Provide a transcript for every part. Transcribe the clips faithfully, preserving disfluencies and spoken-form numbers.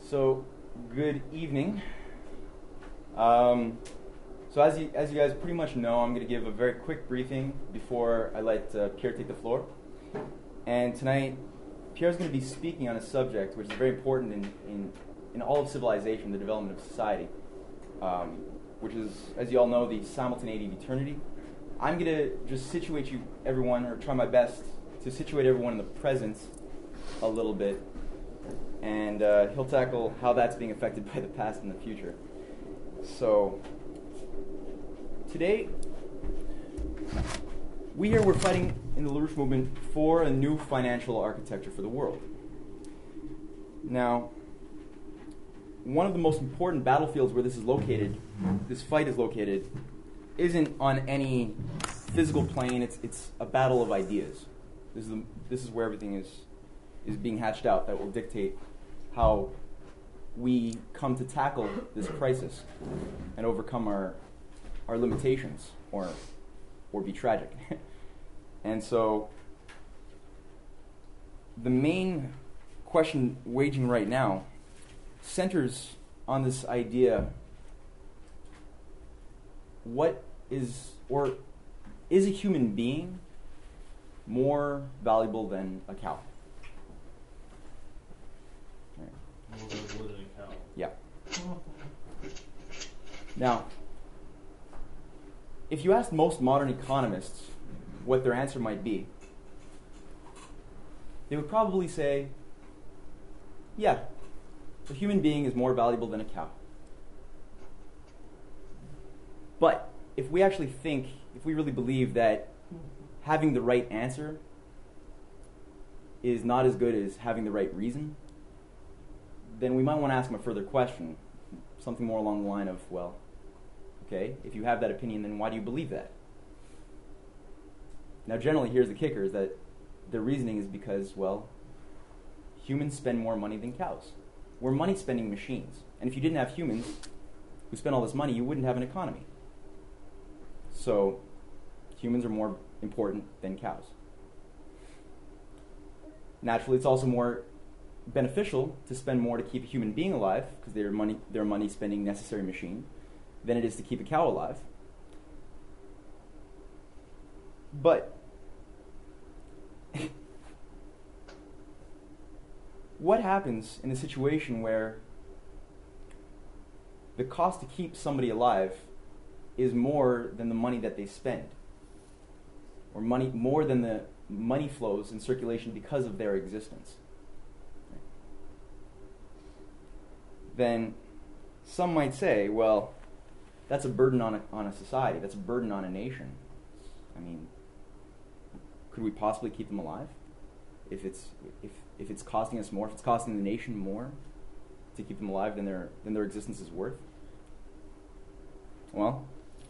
So, good evening. Um, so as you, as you guys pretty much know, I'm going to give a very quick briefing before I let uh, Pierre take the floor. And tonight, Pierre's going to be speaking on a subject which is very important in, in, in all of civilization, the development of society, um, which is, as you all know, the simultaneity of eternity. I'm going to just situate you, everyone, or try my best to situate everyone in the present a little bit. And uh, he'll tackle how that's being affected by the past and the future. So, today, we here we're fighting in the LaRouche movement for a new financial architecture for the world. Now, one of the most important battlefields where this is located, this fight is located, isn't on any physical plane. It's it's a battle of ideas. This is the, this is where everything is is being hatched out that will dictate how we come to tackle this crisis and overcome our our limitations or or be tragic. And so the main question waging right now centers on this idea: what is or is a human being more valuable than a cow? More valuable than a cow. Yeah. Now, if you ask most modern economists what their answer might be, they would probably say, yeah, a human being is more valuable than a cow. But if we actually think, if we really believe that having the right answer is not as good as having the right reason, then we might want to ask them a further question, something more along the line of, well, okay, if you have that opinion, then why do you believe that? Now, generally, here's the kicker, is that the reasoning is because, well, humans spend more money than cows. We're money-spending machines. And if you didn't have humans who spend all this money, you wouldn't have an economy. So, humans are more important than cows. Naturally, it's also more beneficial to spend more to keep a human being alive, because they're money they're a money-spending necessary machine, than it is to keep a cow alive. But what happens in a situation where the cost to keep somebody alive is more than the money that they spend, or money more than the money flows in circulation because of their existence? Then some might say, well, that's a burden on a, on a society. That's a burden on a nation. I mean, could we possibly keep them alive? If it's if if it's costing us more, if it's costing the nation more to keep them alive than their than their existence is worth? Well,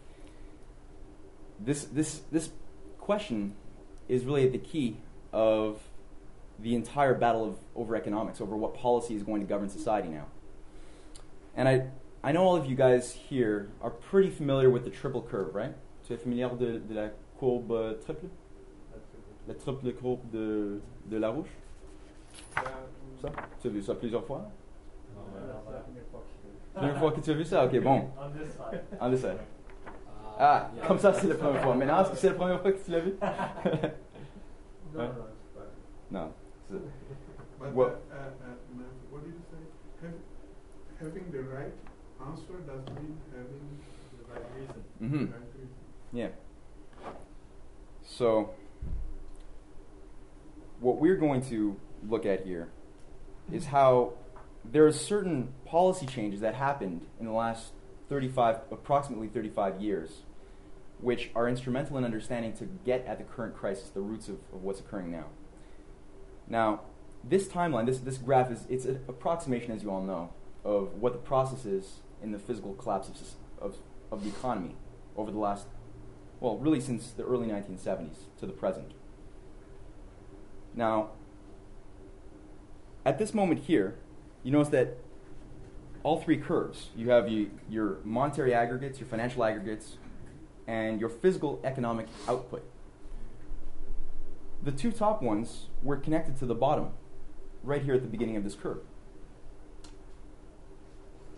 this this this question is really at the key of the entire battle of over economics, over what policy is going to govern society now. And I I know all of you guys here are pretty familiar with the triple curve, right? Tu es familiar de, de la courbe euh, triple? La triple courbe de, de Larouche? Ça? Tu as vu ça plusieurs fois? Première fois que tu as vu ça? Ok, bon. On this side. On this side. Ah, yeah. Comme ça, c'est la première fois. Maintenant, est-ce que c'est la première fois que tu l'as vu? No, no, it's fine. No. But Well, uh, uh, uh, what did you say? Have, having the right answer doesn't mean having the right reason. Mm-hmm. The right reason. Yeah. So, what we're going to look at here is how there are certain policy changes that happened in the last thirty-five, approximately thirty-five years, which are instrumental in understanding to get at the current crisis, the roots of, of what's occurring now. Now, this timeline, this this graph is it's an approximation, as you all know, of what the process is in the physical collapse of of, of the economy over the last, well, really since the early nineteen seventies to the present. Now, at this moment here, you notice that all three curves, you have you, your monetary aggregates, your financial aggregates, and your physical economic output. The two top ones were connected to the bottom, right here at the beginning of this curve.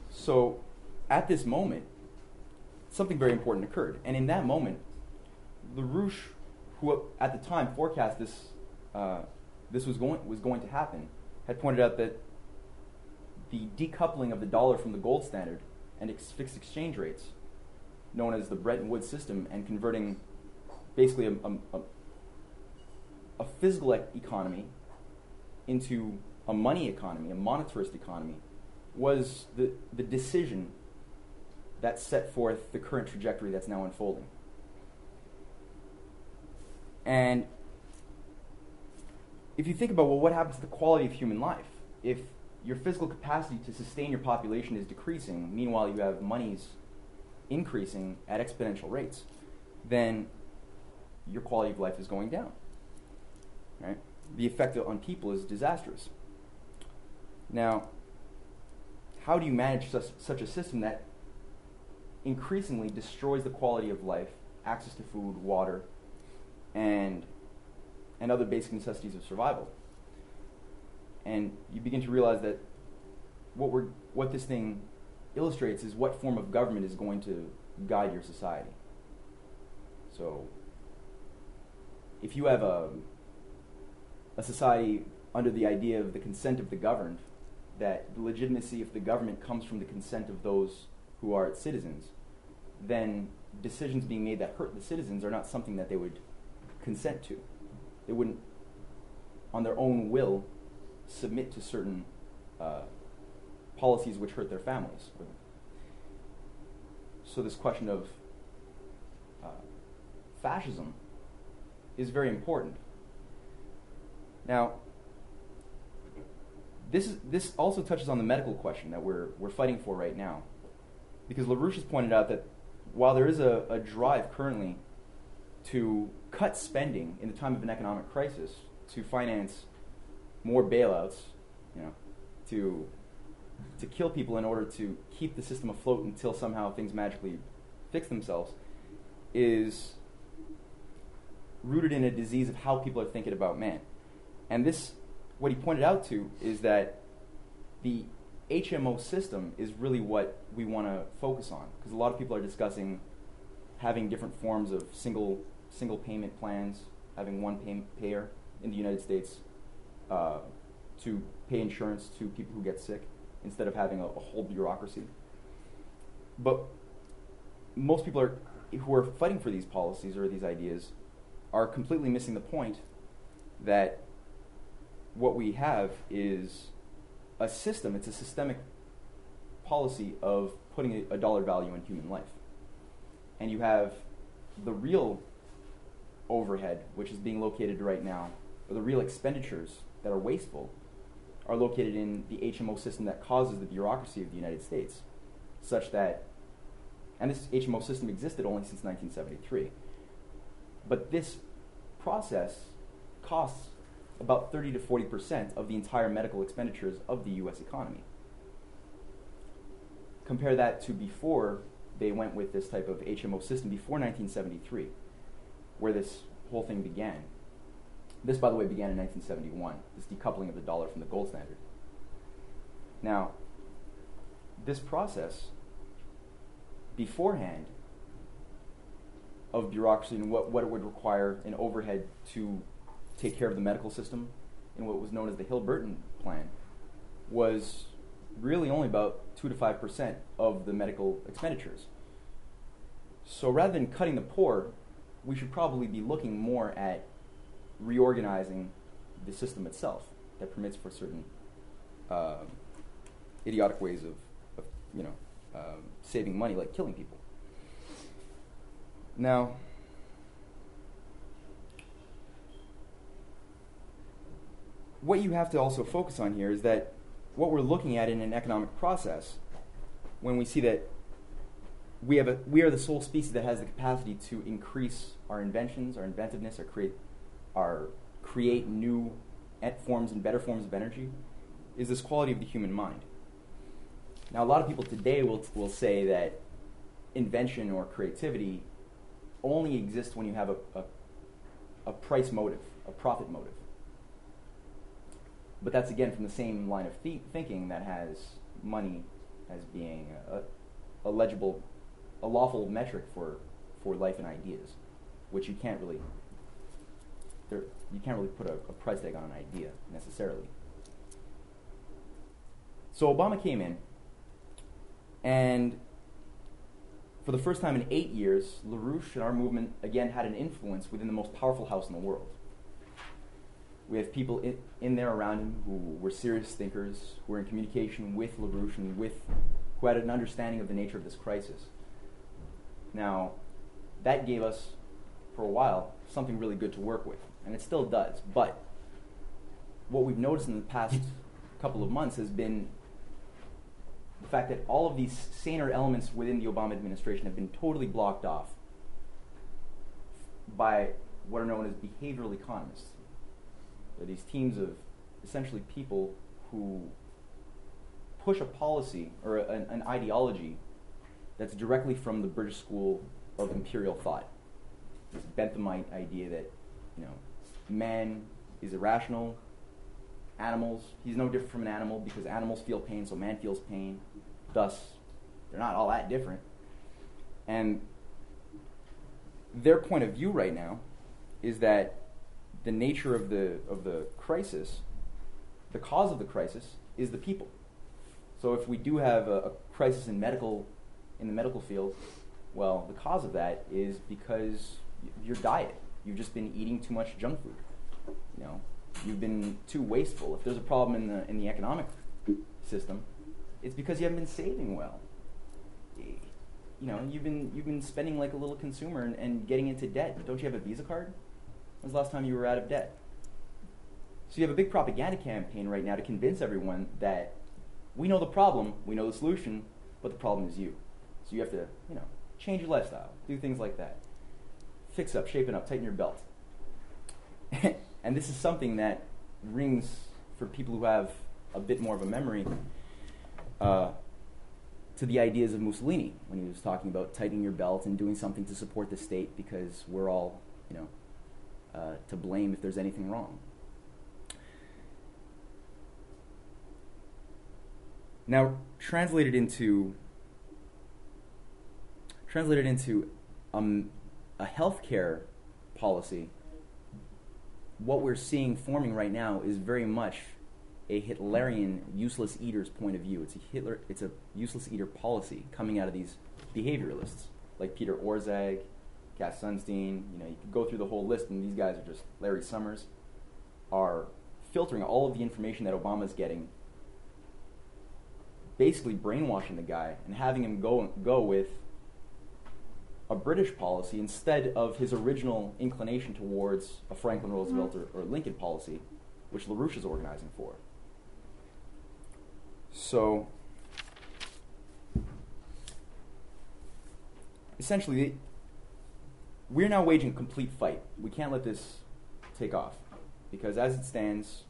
So at this moment, something very important occurred. And in that moment, LaRouche, who at the time forecast this, uh, this was going, was going to happen, had pointed out that the decoupling of the dollar from the gold standard and ex- fixed exchange rates, known as the Bretton Woods system, and converting basically a, a, a, a physical ec- economy into a money economy, a monetarist economy, was the, the decision that set forth the current trajectory that's now unfolding. And if you think about, well, what happens to the quality of human life? If your physical capacity to sustain your population is decreasing, meanwhile you have monies increasing at exponential rates, then your quality of life is going down. Right? The effect on people is disastrous. Now, how do you manage such, such a system that increasingly destroys the quality of life, access to food, water, and and other basic necessities of survival? And you begin to realize that what we're what this thing illustrates is what form of government is going to guide your society. So, if you have a a society under the idea of the consent of the governed, that the legitimacy of the government comes from the consent of those who are its citizens, then decisions being made that hurt the citizens are not something that they would consent to. They wouldn't, on their own will, submit to certain uh, policies which hurt their families. So this question of uh, fascism is very important. Now, this is this also touches on the medical question that we're we're fighting for right now, because LaRouche has pointed out that while there is a, a drive currently to cut spending in the time of an economic crisis to finance more bailouts, you know, to to kill people in order to keep the system afloat until somehow things magically fix themselves, is rooted in a disease of how people are thinking about man. And this, what he pointed out to, is that the H M O system is really what we want to focus on, because a lot of people are discussing having different forms of single single payment plans, having one pay- payer in the United States uh, to pay insurance to people who get sick, instead of having a, a whole bureaucracy. But most people are who are fighting for these policies or these ideas are completely missing the point that what we have is a system, it's a systemic policy of putting a, a dollar value in human life. And you have the real overhead, which is being located right now, or the real expenditures that are wasteful, are located in the H M O system that causes the bureaucracy of the United States, such that, and this H M O system existed only since nineteen seventy-three, but this process costs about thirty to forty percent of the entire medical expenditures of the U S economy. Compare that to before they went with this type of H M O system, before nineteen seventy-three, where this whole thing began. This, by the way, began in nineteen seventy-one, this decoupling of the dollar from the gold standard. Now, this process beforehand of bureaucracy and what, what it would require in overhead to take care of the medical system in what was known as the Hill-Burton plan was really only about two to five percent of the medical expenditures. So rather than cutting the poor, we should probably be looking more at reorganizing the system itself that permits for certain uh, idiotic ways of, of you know, uh, saving money, like killing people. Now, what you have to also focus on here is that what we're looking at in an economic process, when we see that we have a, we are the sole species that has the capacity to increase our inventions, our inventiveness, or create, our create new forms and better forms of energy, is this quality of the human mind. Now, a lot of people today will will say that invention or creativity only exists when you have a, a, a price motive, a profit motive. But that's, again, from the same line of th- thinking that has money as being a, a legible, a lawful metric for, for life and ideas, which you can't really, there, you can't really put a, a price tag on an idea necessarily. So Obama came in, and for the first time in eight years, LaRouche and our movement again had an influence within the most powerful house in the world. We have people in, in there around him who were serious thinkers, who were in communication with LaRouche and with, who had an understanding of the nature of this crisis. Now, that gave us, for a while, something really good to work with, and it still does. But what we've noticed in the past couple of months has been the fact that all of these saner elements within the Obama administration have been totally blocked off by what are known as behavioral economists. They're these teams of essentially people who push a policy or a, an, an ideology that's directly from the British school of imperial thought. This Benthamite idea that, you know, man is irrational, animals, he's no different from an animal because animals feel pain, so man feels pain. Thus, they're not all that different. And their point of view right now is that the nature of the of the crisis, the cause of the crisis, is the people. So if we do have a, a crisis in medical, in the medical field, well, the cause of that is because y- your diet. You've just been eating too much junk food. You know, you've been too wasteful. If there's a problem in the in the economic system, it's because you haven't been saving well. You know, you've been you've been spending like a little consumer and, and getting into debt. Don't you have a Visa card? When's the last time you were out of debt? So you have a big propaganda campaign right now to convince everyone that we know the problem, we know the solution, but the problem is you. So you have to, you know, change your lifestyle, do things like that. Fix up, shape it up, tighten your belt. And this is something that rings for people who have a bit more of a memory uh, to the ideas of Mussolini when he was talking about tightening your belt and doing something to support the state because we're all, you know, uh, to blame if there's anything wrong. Now, translated into translated into um, a healthcare policy, what we're seeing forming right now is very much a Hitlerian useless eater's point of view. It's a Hitler, it's a useless eater policy coming out of these behavioralists like Peter Orszag, Cass Sunstein. You know, you could go through the whole list, and these guys are just Larry Summers, are filtering all of the information that Obama's getting, basically brainwashing the guy and having him go go with a British policy instead of his original inclination towards a Franklin Roosevelt or, or Lincoln policy, which LaRouche is organizing for. So, essentially, we're now waging a complete fight. We can't let this take off, because as it stands,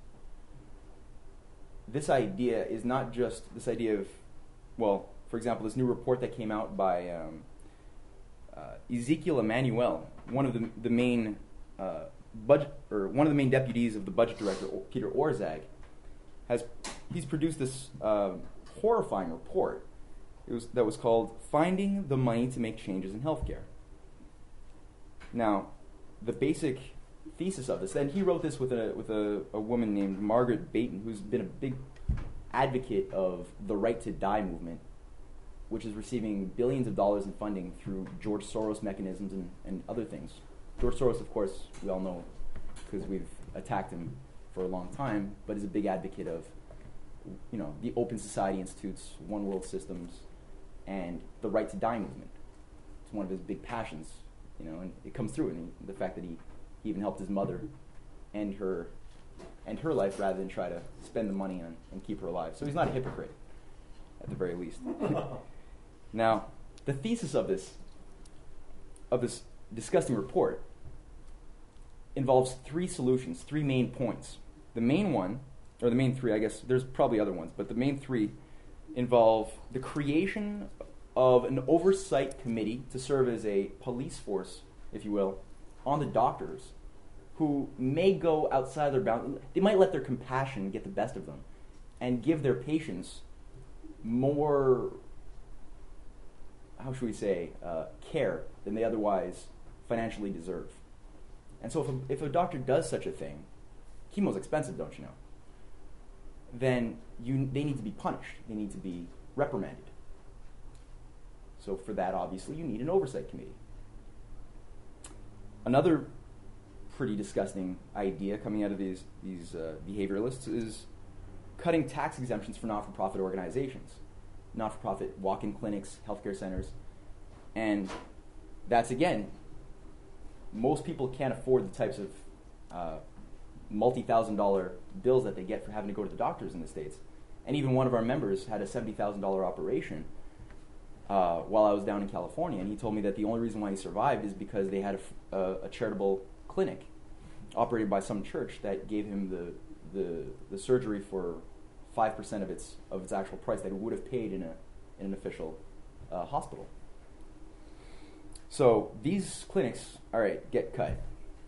this idea is not just this idea of, well, for example, this new report that came out by um, uh, Ezekiel Emanuel, one of the the main uh, budget or one of the main deputies of the budget director, Peter Orszag, has he's produced this uh, horrifying report. It was that was called "Finding the Money to Make Changes in Healthcare." Now, the basic thesis of this, and he wrote this with a with a, a woman named Margaret Baton, who's been a big advocate of the Right to Die movement, which is receiving billions of dollars in funding through George Soros mechanisms and, and other things. George Soros, of course, we all know because we've attacked him for a long time, but is a big advocate of, you know, the Open Society Institutes, One World Systems, and the Right to Die movement. It's one of his big passions, you know, and it comes through in the fact that he, he even helped his mother end her end her life rather than try to spend the money on and keep her alive. So he's not a hypocrite, at the very least. Now, the thesis of this of this disgusting report involves three solutions, three main points. The main one, or the main three, I guess, there's probably other ones, but the main three involve the creation of an oversight committee to serve as a police force, if you will, on the doctors who may go outside their bounds. They might let their compassion get the best of them and give their patients more, how should we say, uh, care than they otherwise financially deserve. And so if a, if a doctor does such a thing, chemo's expensive, don't you know, then you, they need to be punished. They need to be reprimanded. So for that, obviously, you need an oversight committee. Another pretty disgusting idea coming out of these, these uh, behavioralists is cutting tax exemptions for not-for-profit organizations, not-for-profit walk-in clinics, healthcare centers. And that's, again, most people can't afford the types of uh, multi-thousand dollar bills that they get for having to go to the doctors in the States. And even one of our members had a seventy thousand dollars operation uh, while I was down in California, and he told me that the only reason why he survived is because they had a, f- a, a charitable clinic operated by some church that gave him the the, the surgery for five percent of its of its actual price that he would have paid in a in an official uh, hospital. So these clinics, all right, get cut.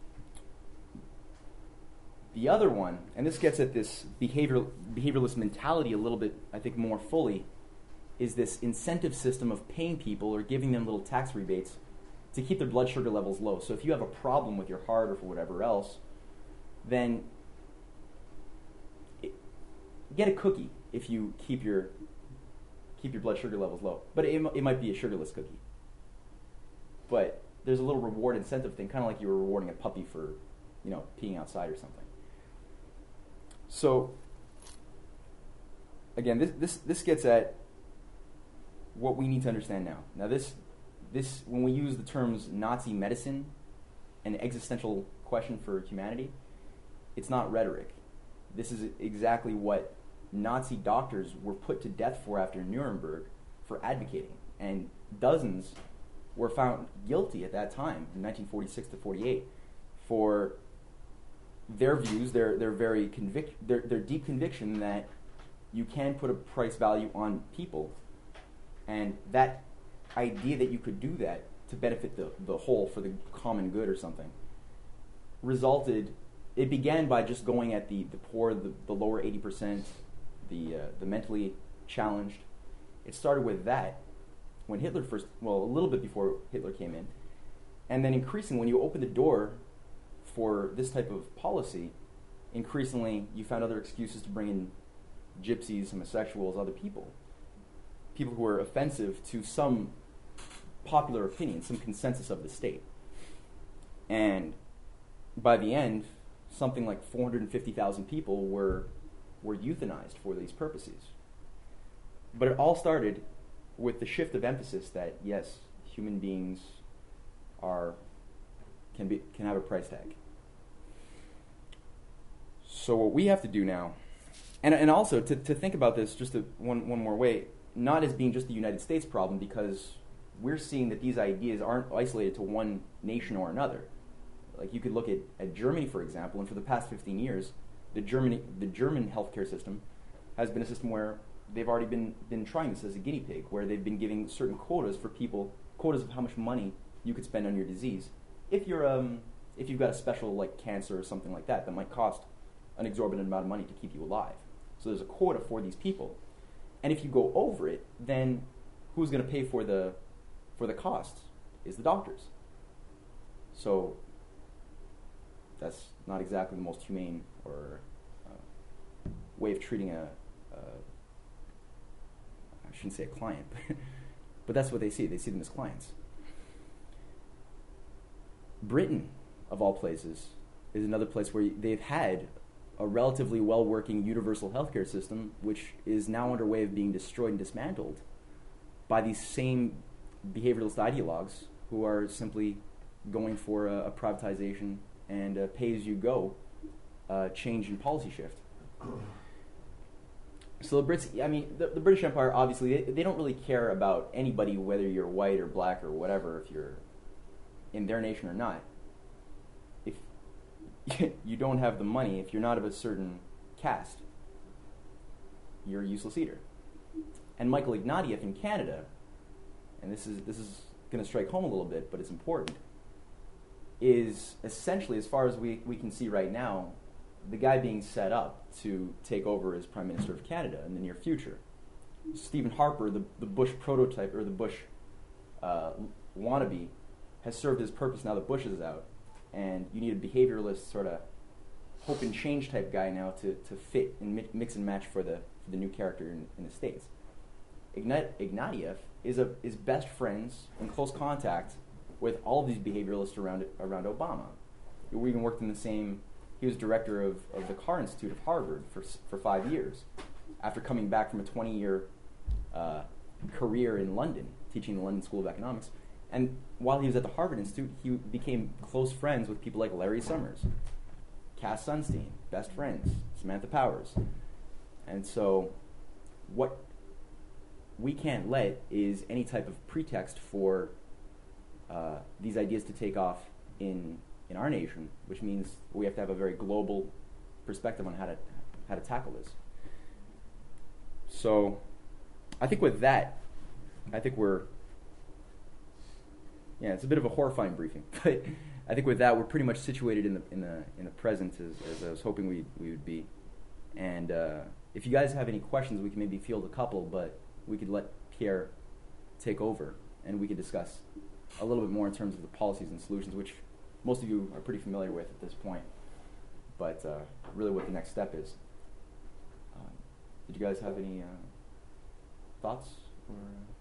The other one, and this gets at this behavioral behavioralist mentality a little bit, I think, more fully, is this incentive system of paying people or giving them little tax rebates to keep their blood sugar levels low. So if you have a problem with your heart or for whatever else, then it, get a cookie if you keep your keep your blood sugar levels low. But it, it might be a sugarless cookie. But there's a little reward incentive thing, kind of like you were rewarding a puppy for, you know, peeing outside or something. So, again, this this this gets at what we need to understand now. Now, this this when we use the terms Nazi medicine, an existential question for humanity, it's not rhetoric. This is exactly what Nazi doctors were put to death for after Nuremberg for advocating, and dozens were found guilty at that time, in nineteen forty-six to forty-eight, for their views, their their very convic- their their deep conviction that you can put a price value on people, and that idea that you could do that to benefit the, the whole for the common good or something resulted. It began by just going at the, the poor, the, the lower eighty percent, the uh, the mentally challenged. It started with that when Hitler first, well, a little bit before Hitler came in, and then increasingly when you open the door for this type of policy, increasingly you found other excuses to bring in gypsies, homosexuals, other people, people who were offensive to some popular opinion, some consensus of the state. And by the end, something like four hundred fifty thousand people were were euthanized for these purposes. But it all started with the shift of emphasis that, yes, human beings are can be can have a price tag. So what we have to do now, and and also to, to think about this just a, one one more way, not as being just the United States problem, because we're seeing that these ideas aren't isolated to one nation or another. Like you could look at, at Germany, for example, and for the past fifteen years, the Germany the German healthcare system has been a system where they've already been, been trying this as a guinea pig, where they've been giving certain quotas for people, quotas of how much money you could spend on your disease. If you're um if you've got a special like cancer or something like that that might cost an exorbitant amount of money to keep you alive. So there's a quota for these people. And if you go over it, then who's going to pay for the for the costs is the doctors. So that's not exactly the most humane or uh, way of treating a, a I shouldn't say a client, but, but that's what they see. They see them as clients. Britain, of all places, is another place where they've had a relatively well-working universal healthcare system, which is now under way of being destroyed and dismantled by these same behavioralist ideologues who are simply going for a, a privatization and a pay-as-you-go uh, change in policy shift. So the Brits, I mean, the, the British Empire, obviously, they, they don't really care about anybody, whether you're white or black or whatever, if you're in their nation or not. If you don't have the money, if you're not of a certain caste, you're a useless eater. And Michael Ignatieff in Canada, and this is this is going to strike home a little bit, but it's important, is essentially, as far as we, we can see right now, the guy being set up to take over as Prime Minister of Canada in the near future. Stephen Harper, the, the Bush prototype, or the Bush uh, wannabe, has served his purpose now that Bush is out. And you need a behavioralist sort of hope and change type guy now to, to fit and mi- mix and match for the, for the new character in, in the States. Ignat- Ignatieff is, a, is best friends, in close contact, with all of these behavioralists around, around Obama. We even worked in the same, he was director of, of the Carr Institute of Harvard for, for five years, after coming back from a twenty-year uh, career in London, teaching the London School of Economics. And while he was at the Harvard Institute, he became close friends with people like Larry Summers, Cass Sunstein, best friends, Samantha Powers. And so what we can't let is any type of pretext for uh, these ideas to take off in in our nation, which means we have to have a very global perspective on how to how to tackle this. So I think with that, I think we're, yeah, it's a bit of a horrifying briefing, but I think with that we're pretty much situated in the in the in the present as, as I was hoping we we would be. And uh, if you guys have any questions, we can maybe field a couple, but we could let Pierre take over and we could discuss a little bit more in terms of the policies and solutions, which most of you are pretty familiar with at this point, but uh, really what the next step is. Um, did you guys have any uh, thoughts? Or, uh